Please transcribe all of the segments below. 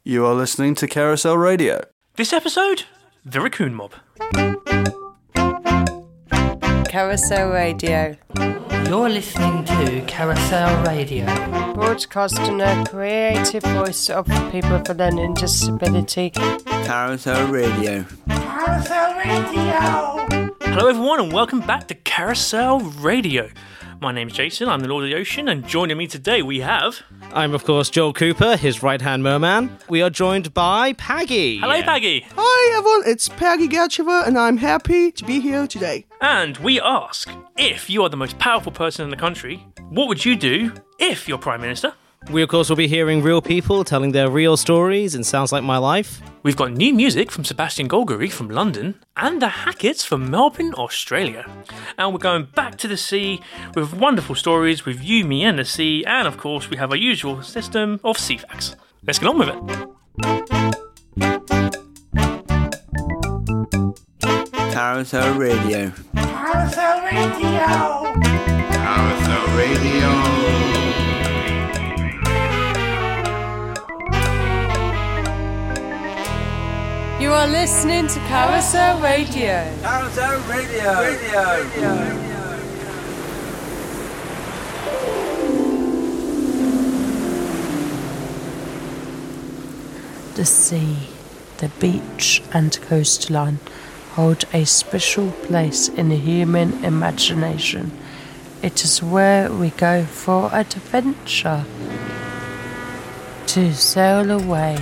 You are listening to Carousel Radio. This episode, The Raccoon Mob. Carousel Radio. You're listening to Carousel Radio. Broadcasting a creative voice of people with a learning disability. Carousel Radio. Carousel Radio! Hello everyone and welcome back to Carousel Radio. My name's Jason, I'm the Lord of the Ocean, and joining me today we have... I'm, of course, Joel Cooper, his right-hand merman. We are joined by Paggy. Hello Paggy! Hi everyone, it's Paggy Gercheva and I'm happy to be here today. And we ask, if you are the most powerful person in the country, what would you do if you're Prime Minister? We, of course, will be hearing real people telling their real stories in Sounds Like My Life. We've got new music from Sebastian Golgari from London and the Hacketts from Melbourne, Australia. And we're going back to the sea with wonderful stories with you, me and the sea. And of course, we have our usual system of sea facts. Let's get on with it. Carousel Radio. Carousel Radio! Carousel Radio. You are listening to Carousel Radio. Carousel Radio. The sea, the beach and coastline hold a special place in the human imagination. It is where we go for adventure, to sail away.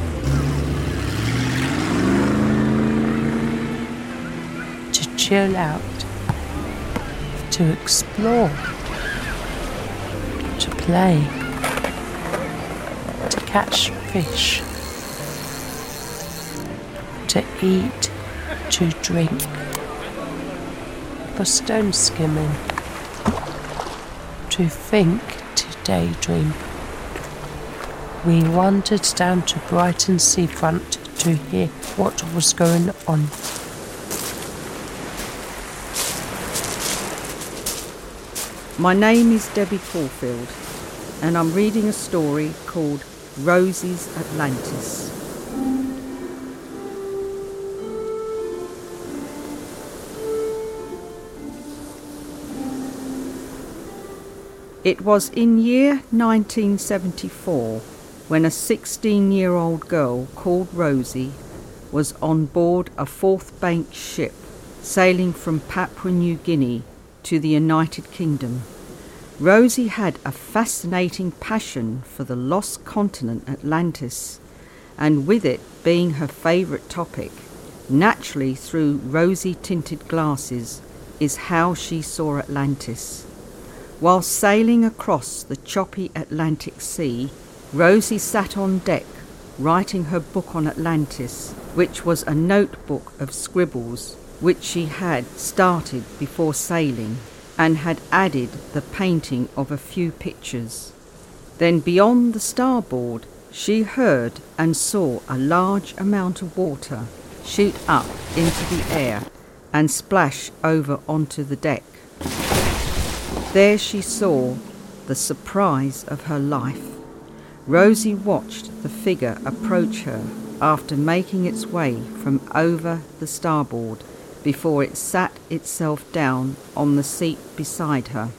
To chill out, to explore, to play, to catch fish, to eat, to drink, for stone skimming, to think, to daydream. We wandered down to Brighton seafront to hear what was going on. My name is Debbie Caulfield, and I'm reading a story called Rosie's Atlantis. It was in year 1974 when a 16-year-old girl called Rosie was on board a Fourth Bank ship sailing from Papua New Guinea to the United Kingdom. Rosie had a fascinating passion for the lost continent Atlantis, and with it being her favourite topic, naturally through rosy-tinted glasses is how she saw Atlantis. While sailing across the choppy Atlantic Sea, Rosie sat on deck writing her book on Atlantis, which was a notebook of scribbles which she had started before sailing, and had added the painting of a few pictures. Then beyond the starboard, she heard and saw a large amount of water shoot up into the air and splash over onto the deck. There she saw the surprise of her life. Rosie watched the figure approach her after making its way from over the starboard before it sat itself down on the seat beside her.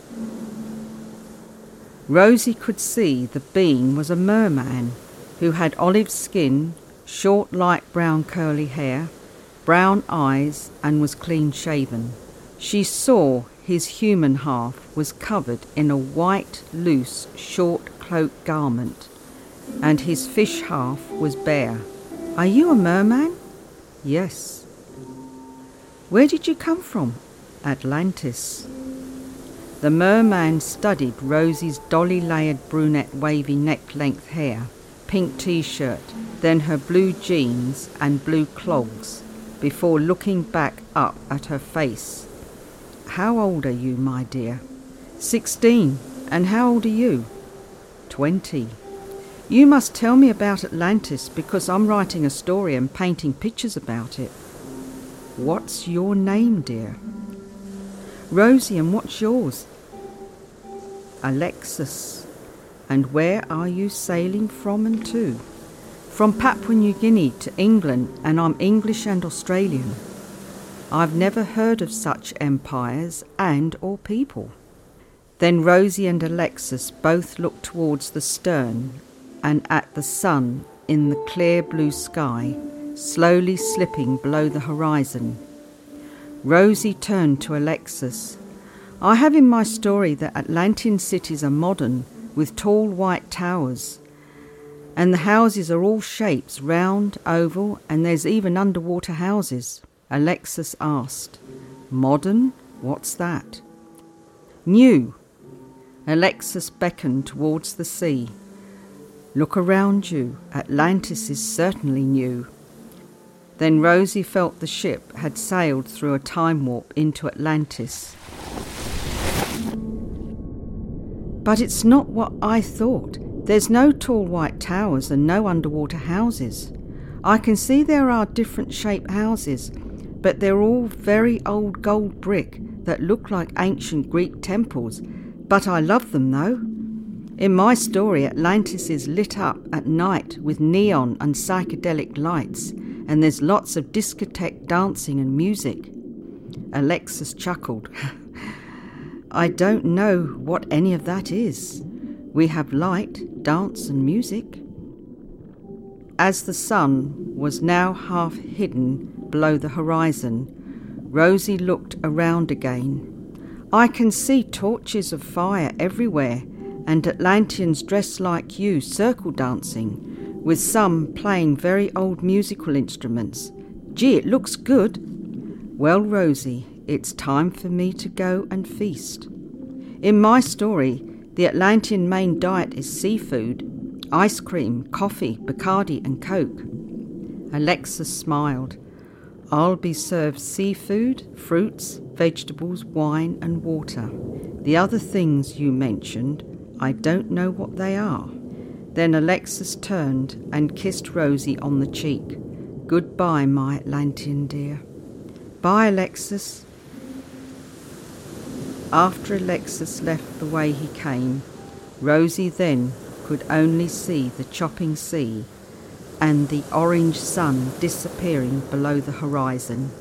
Rosie could see the being was a merman who had olive skin, short light brown curly hair, brown eyes, and was clean shaven. She saw his human half was covered in a white, loose, short cloak garment, and his fish half was bare. "Are you a merman?" "Yes." "Where did you come from?" "Atlantis." The merman studied Rosie's dolly-layered brunette wavy neck-length hair, pink t-shirt, then her blue jeans and blue clogs, before looking back up at her face. "How old are you, my dear?" 16. "And how old are you?" 20. "You must tell me about Atlantis because I'm writing a story and painting pictures about it." "What's your name, dear?" "Rosie, and what's yours?" "Alexis. And where are you sailing from and to?" From Papua New Guinea to England, and I'm English and Australian. I've never heard of such empires and or people. Then Rosie and Alexis both looked towards the stern and at the sun in the clear blue sky, slowly slipping below the horizon. Rosie turned to Alexis. I have in my story that Atlantean cities are modern, with tall white towers, and the houses are all shapes, round, oval, and there's even underwater houses. Alexis asked, Modern? What's that? New. Alexis beckoned towards the sea. Look around you. Atlantis is certainly new. Then Rosie felt the ship had sailed through a time warp into Atlantis. But it's not what I thought. There's no tall white towers and no underwater houses. I can see there are different shaped houses, but they're all very old gold brick that look like ancient Greek temples. But I love them though. In my story, Atlantis is lit up at night with neon and psychedelic lights, and there's lots of discotheque dancing and music. Alexis chuckled. I don't know what any of that is. We have light, dance and music. As the sun was now half hidden below the horizon, Rosie looked around again. I can see torches of fire everywhere, and Atlanteans dressed like you circle dancing, with some playing very old musical instruments. Gee, it looks good. Well, Rosie, it's time for me to go and feast. In my story, the Atlantean main diet is seafood, ice cream, coffee, Bacardi and Coke. Alexis smiled. I'll be served seafood, fruits, vegetables, wine and water. The other things you mentioned, I don't know what they are. Then Alexis turned and kissed Rosie on the cheek. Goodbye, my Atlantean dear. Bye, Alexis. After Alexis left the way he came, Rosie then could only see the chopping sea and the orange sun disappearing below the horizon.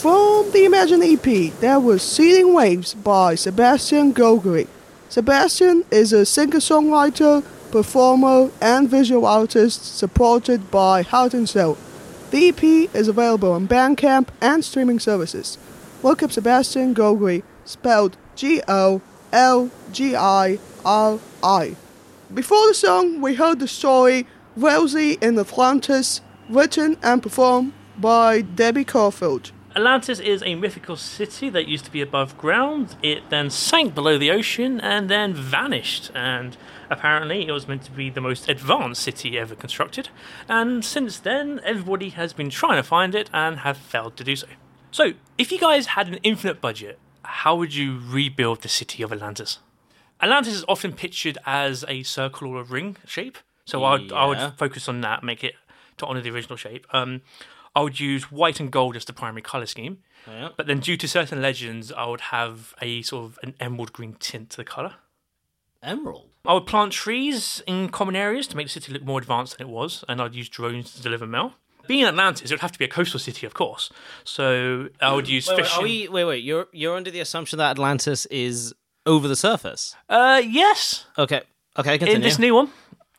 From the Imagine EP, there was Seething Waves by Sebastian Golgari. Sebastian is a singer-songwriter, performer, and visual artist supported by Heart and Soul. The EP is available on Bandcamp and streaming services. Look up Sebastian Golgari, spelled Golgiri. Before the song, we heard the story Rosie in Atlantis, written and performed by Debbie Caulfield. Atlantis is a mythical city that used to be above ground. It then sank below the ocean and then vanished. And apparently it was meant to be the most advanced city ever constructed. And since then, everybody has been trying to find it and have failed to do so. So, if you guys had an infinite budget, how would you rebuild the city of Atlantis? Atlantis is often pictured as a circle or a ring shape. So I would focus on that, make it to honour the original shape. I would use white and gold as the primary colour scheme. Yeah. But then due to certain legends, I would have a sort of an emerald green tint to the colour. Emerald? I would plant trees in common areas to make the city look more advanced than it was, and I'd use drones to deliver mail. Being in Atlantis, it would have to be a coastal city, of course. So I would use fishing. Wait. You're under the assumption that Atlantis is over the surface? Yes. Okay, continue. In this new one.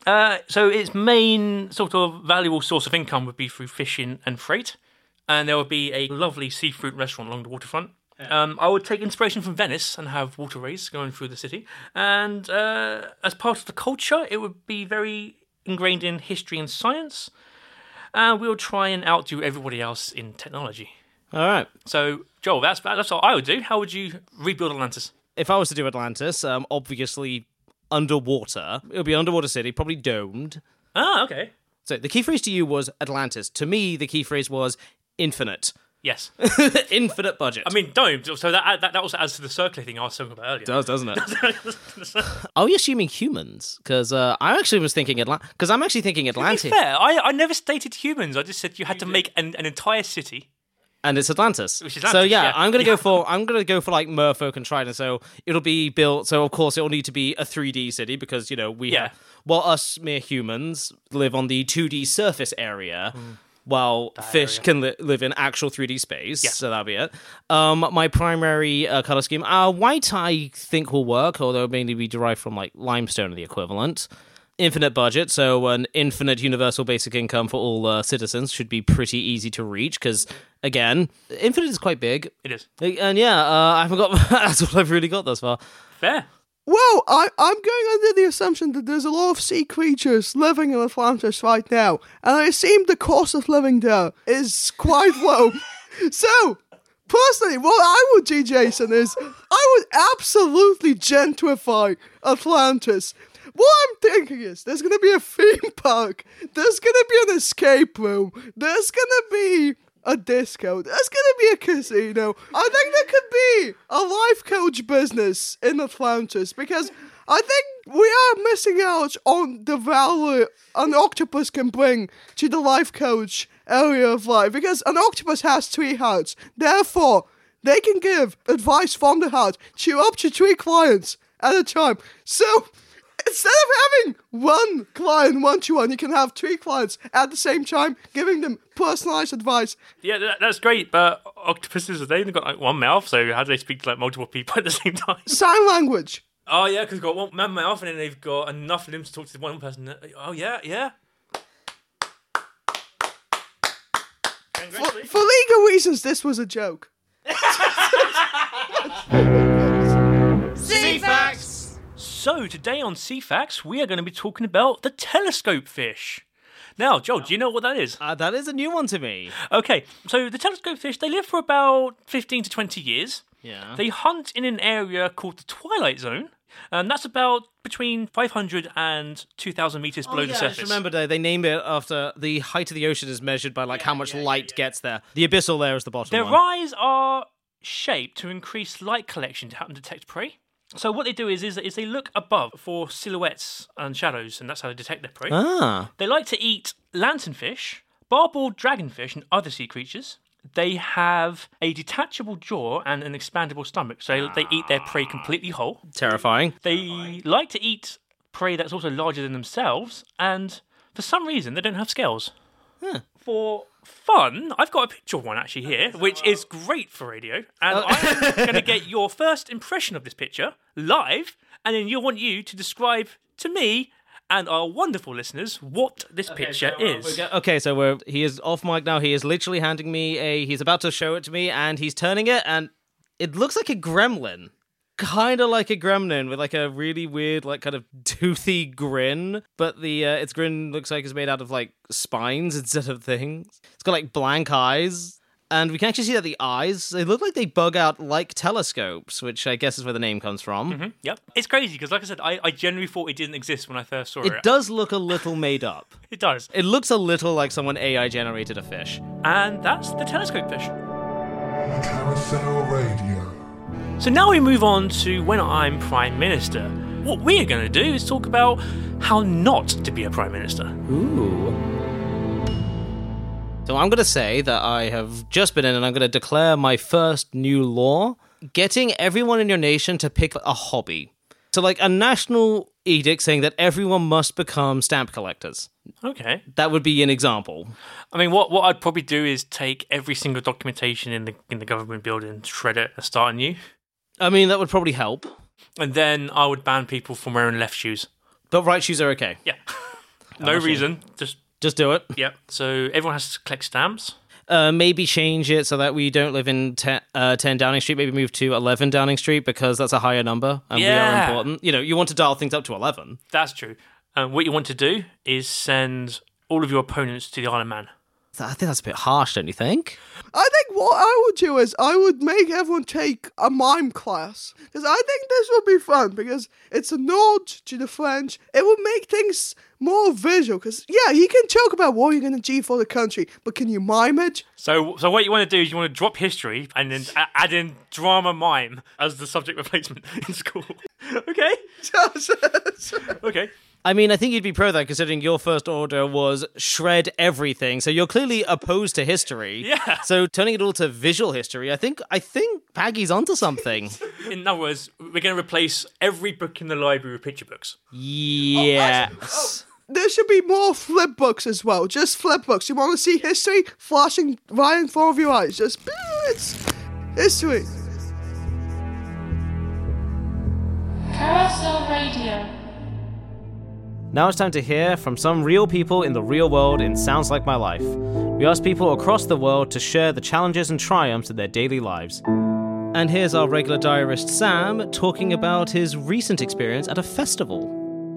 So its main sort of valuable source of income would be through fishing and freight. And there would be a lovely seafood restaurant along the waterfront. Yeah. I would take inspiration from Venice and have waterways going through the city. And as part of the culture, it would be very ingrained in history and science. And we would try and outdo everybody else in technology. All right. So, Joel, that's what I would do. How would you rebuild Atlantis? If I was to do Atlantis, obviously underwater. It would be an underwater city, probably domed. Ah, okay. So the key phrase to you was Atlantis. To me, the key phrase was infinite. Yes. Infinite budget. I mean, domed. So that also adds to the circular thing I was talking about earlier. It does, doesn't it? Are we assuming humans? Because I actually was thinking because I'm actually thinking Atlantis. To be fair, I never stated humans. I just said you had to make an entire city. And it's Atlantis. Which is Atlantis, so yeah, I'm gonna go for like Merfolk and Trident. So it'll be built. So of course it'll need to be a 3D city because us mere humans live on the 2D surface area. While fish can live in actual 3D space, so that'll be it. My primary color scheme, white I think will work, although it mainly be derived from like limestone or the equivalent. Infinite budget, so an infinite universal basic income for all citizens should be pretty easy to reach, because, again, infinite is quite big. It is. And I forgot, that's what I've really got thus far. Fair. Well, I'm going under the assumption that there's a lot of sea creatures living in Atlantis right now, and I assume the cost of living there is quite low. So, personally, what I would do, Jason, is I would absolutely gentrify Atlantis. What I'm thinking is, there's going to be a theme park, there's going to be an escape room, there's going to be a disco, there's going to be a casino. I think there could be a life coach business in Atlantis, because I think we are missing out on the value an octopus can bring to the life coach area of life, because an octopus has 3 hearts, therefore they can give advice from the heart to up to 3 clients at a time. So instead of having one client one-to-one, you can have 3 clients at the same time, giving them personalized advice. Yeah, that's great, but octopuses, they've only got like one mouth, so how do they speak to like multiple people at the same time? Sign language. Oh yeah, because they've got one mouth and then they've got enough limbs to talk to one person. Oh yeah. For legal reasons, this was a joke. C-Facts! So, today on C-Facts, we are going to be talking about the telescope fish. Now, Joel, do you know what that is? That is a new one to me. Okay, so the telescope fish, they live for about 15 to 20 years. Yeah. They hunt in an area called the Twilight Zone, and that's about between 500 and 2,000 meters below the surface. I just remember they named it after the height of the ocean is measured by how much light gets there. The abyssal layer is the bottom one. Their eyes are shaped to increase light collection to help them detect prey. So what they do is they look above for silhouettes and shadows, and that's how they detect their prey. They like to eat lanternfish, barbed dragonfish, and other sea creatures. They have a detachable jaw and an expandable stomach, so they eat their prey completely whole. Terrifying. They like to eat prey that's also larger than themselves, and for some reason they don't have scales. Huh. For fun, I've got a picture of one actually here, which is great for radio. And I'm going to get your first impression of this picture live, and then I want you to describe to me and our wonderful listeners what this picture is. Okay, so he is off mic now. He is literally handing me he's about to show it to me, and he's turning it, and it looks like a gremlin. Kind of like a gremlin with like a really weird, like kind of toothy grin, but its grin looks like it's made out of like spines instead of things. It's got like blank eyes, and we can actually see that the eyes, they look like they bug out like telescopes, which I guess is where the name comes from. Mm-hmm. Yep. It's crazy because, like I said, I genuinely thought it didn't exist when I first saw it. It does look a little made up. It does. It looks a little like someone AI generated a fish. And that's the telescope fish. Carousel Radio. So now we move on to when I'm Prime Minister. What we're going to do is talk about how not to be a Prime Minister. Ooh. So I'm going to say that I have just been in and I'm going to declare my first new law, getting everyone in your nation to pick a hobby. So like a national edict saying that everyone must become stamp collectors. Okay. That would be an example. I mean, what I'd probably do is take every single documentation in the government building, shred it and start anew. I mean, that would probably help. And then I would ban people from wearing left shoes. But right shoes are okay? Yeah. No reason. Just do it. Yep. So everyone has to collect stamps. Maybe change it so that we don't live in 10 Downing Street. Maybe move to 11 Downing Street because that's a higher number and we are important. You know, you want to dial things up to 11. That's true. What you want to do is send all of your opponents to the Isle of Man. I think that's a bit harsh, don't you think? I think what I would do is I would make everyone take a mime class. Because I think this would be fun, because it's a nod to the French. It would make things more visual, because, yeah, you can talk about what you're going to achieve for the country, but can you mime it? So what you want to do is you want to drop history and then add in drama mime as the subject replacement in school. Okay? Okay. I mean, I think you'd be pro that, considering your first order was shred everything. So you're clearly opposed to history. Yeah. So turning it all to visual history, I think Paggy's onto something. In other words, we're going to replace every book in the library with picture books. Yes. There should be more flip books as well. Just flip books. You want to see history flashing right in front of your eyes. Just, it's history. Carousel Radio. Now it's time to hear from some real people in the real world in Sounds Like My Life. We ask people across the world to share the challenges and triumphs of their daily lives. And here's our regular diarist Sam talking about his recent experience at a festival.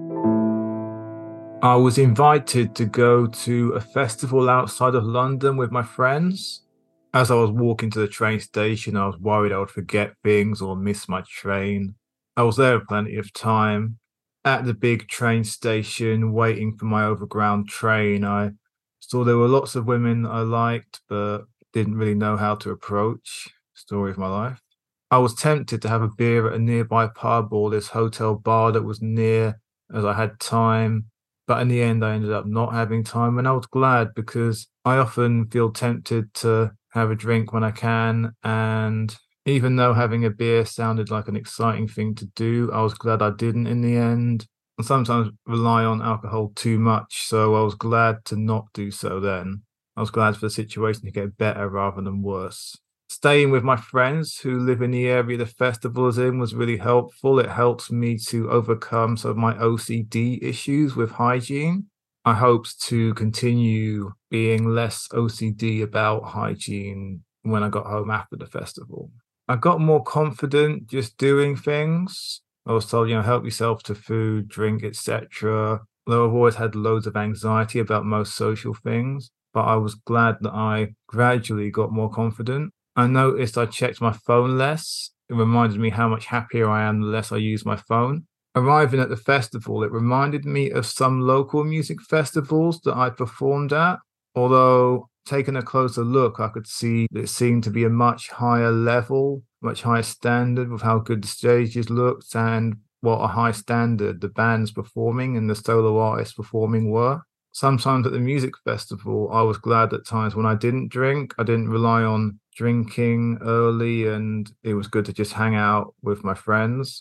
I was invited to go to a festival outside of London with my friends. As I was walking to the train station, I was worried I would forget things or miss my train. I was there plenty of time. At the big train station, waiting for my overground train, I saw there were lots of women I liked, but didn't really know how to approach. Story of my life. I was tempted to have a beer at a nearby pub or this hotel bar that was near, as I had time. But in the end, I ended up not having time, and I was glad, because I often feel tempted to have a drink when I can, and even though having a beer sounded like an exciting thing to do, I was glad I didn't in the end. And sometimes rely on alcohol too much, so I was glad to not do so then. I was glad for the situation to get better rather than worse. Staying with my friends who live in the area the festival is in was really helpful. It helps me to overcome some of my OCD issues with hygiene. I hope to continue being less OCD about hygiene when I got home after the festival. I got more confident just doing things. I was told, help yourself to food, drink, etc. Though I've always had loads of anxiety about most social things, but I was glad that I gradually got more confident. I noticed I checked my phone less. It reminded me how much happier I am the less I use my phone. Arriving at the festival, it reminded me of some local music festivals that I performed at, although taking a closer look, I could see that it seemed to be a much higher level, much higher standard with how good the stages looked and what a high standard the bands performing and the solo artists performing were. Sometimes at the music festival, I was glad at times when I didn't drink. I didn't rely on drinking early, and it was good to just hang out with my friends.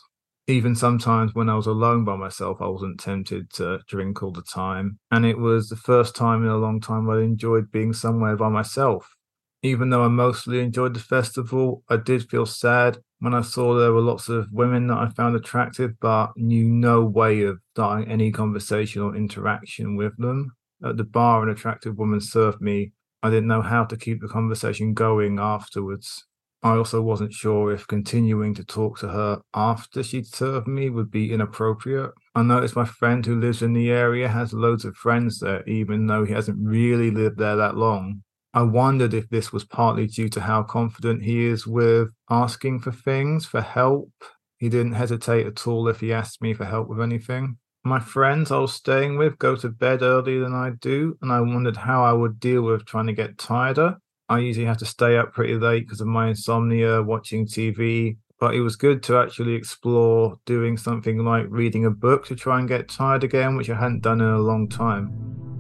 Even sometimes when I was alone by myself, I wasn't tempted to drink all the time. And it was the first time in a long time I enjoyed being somewhere by myself. Even though I mostly enjoyed the festival, I did feel sad when I saw there were lots of women that I found attractive, but knew no way of starting any conversation or interaction with them. At the bar, an attractive woman served me. I didn't know how to keep the conversation going afterwards. I also wasn't sure if continuing to talk to her after she'd served me would be inappropriate. I noticed my friend who lives in the area has loads of friends there, even though he hasn't really lived there that long. I wondered if this was partly due to how confident he is with asking for things, for help. He didn't hesitate at all if he asked me for help with anything. My friends I was staying with go to bed earlier than I do, and I wondered how I would deal with trying to get tireder. I usually have to stay up pretty late because of my insomnia, watching TV, but it was good to actually explore doing something like reading a book to try and get tired again, which I hadn't done in a long time.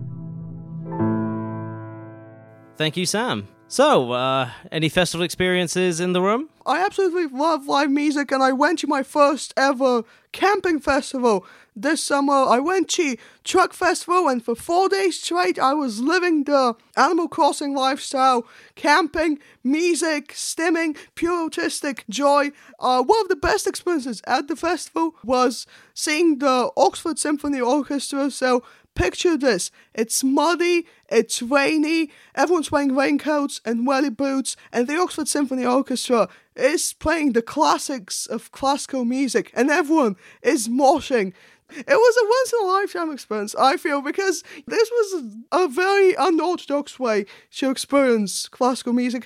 Thank you, Sam. So, any festival experiences in the room? I absolutely love live music, and I went to my first ever camping festival this summer. I went to Truck Festival, and for 4 days straight, I was living the Animal Crossing lifestyle, camping, music, stimming, pure autistic joy. One of the best experiences at the festival was seeing the Oxford Symphony Orchestra. So picture this, it's muddy, it's rainy, everyone's wearing raincoats and welly boots, and the Oxford Symphony Orchestra is playing the classics of classical music, and everyone is moshing. It was a once-in-a-lifetime experience, I feel, because this was a very unorthodox way to experience classical music.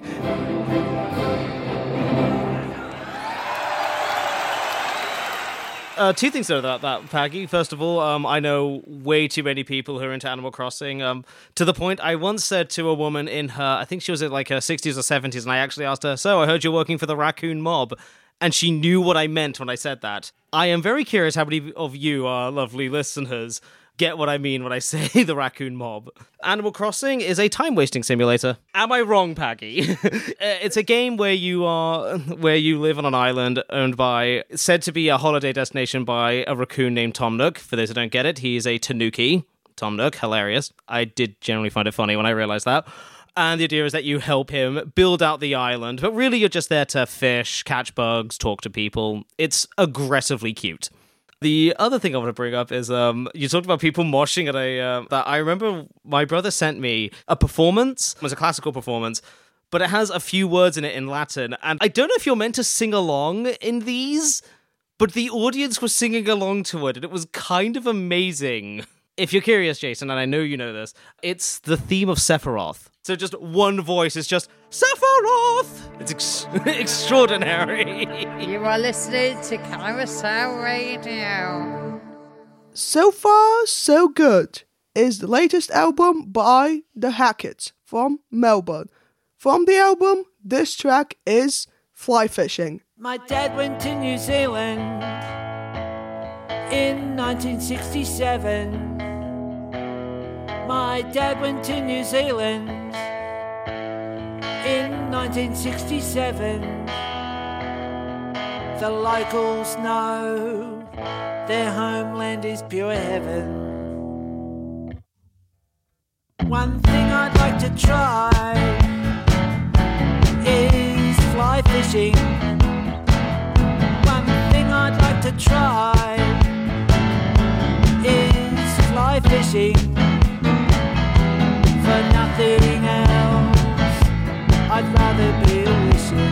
Two things about that, Paggy. First of all, I know way too many people who are into Animal Crossing. To the point, I once said to a woman in her, I think she was in like her 60s or 70s, and I actually asked her, so I heard you're working for the Raccoon Mob. And she knew what I meant when I said that. I am very curious how many of you, our lovely listeners, get what I mean when I say the Raccoon Mob. Animal Crossing is a time-wasting simulator. Am I wrong, Paggy? It's a game where you live on an island owned by, said to be a holiday destination by a raccoon named Tom Nook. For those who don't get it, he's a tanuki. Tom Nook, hilarious. I did generally find it funny when I realized that. And the idea is that you help him build out the island, but really you're just there to fish, catch bugs, talk to people. It's aggressively cute. The other thing I want to bring up is you talked about people moshing at that I remember my brother sent me a performance. It was a classical performance, but it has a few words in it in Latin. And I don't know if you're meant to sing along in these, but the audience was singing along to it, and it was kind of amazing. If you're curious, Jason, and I know you know this, it's the theme of Sephiroth. So just one voice is just, Sephiroth! It's extraordinary. You are listening to Carousel Radio. So Far, So Good is the latest album by The Hackets from Melbourne. From the album, this track is Fly Fishing. My dad went to New Zealand in 1967. My dad went to New Zealand in 1967. The locals know their homeland is pure heaven. One thing I'd like to try is fly fishing. One thing I'd like to try is fly fishing. For nothing else, I'd rather be wishing.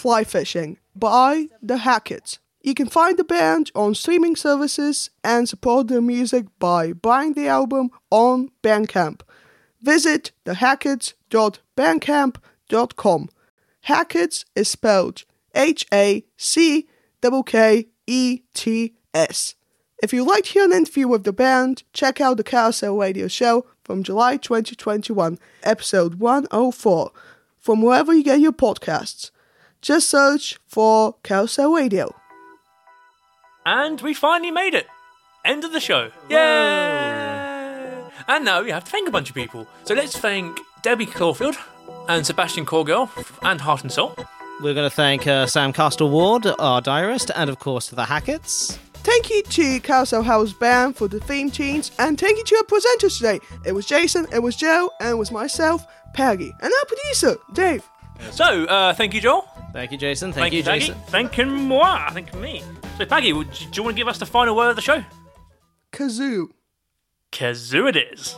Fly Fishing by The Hackets. You can find the band on streaming services and support their music by buying the album on Bandcamp. Visit thehackets.bandcamp.com. Hackets is spelled Hackets. If you'd like to hear an interview with the band, check out the Carousel Radio Show from July 2021, episode 104, from wherever you get your podcasts. Just search for Carousel Radio. And we finally made it. End of the show. Yay! And now we have to thank a bunch of people. So let's thank Debbie Caulfield and Sebastian Corgirl and Heart and Soul. We're going to thank Sam Castle Ward, our diarist, and of course the Hackets. Thank you to Carousel House Band for the theme tunes, and thank you to our presenters today. It was Jason, it was Joe, and it was myself, Peggy, and our producer, Dave. So, thank you, Joel. Thank you, Jason. Thank you, Peggy. Jason. Thank you, moi. Thank you, me. So, Peggy, do you want to give us the final word of the show? Kazoo. Kazoo it is.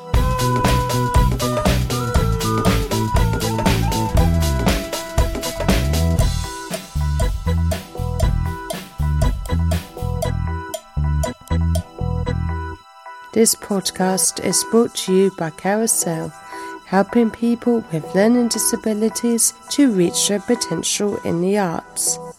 This podcast is brought to you by Carousel, helping people with learning disabilities to reach their potential in the arts.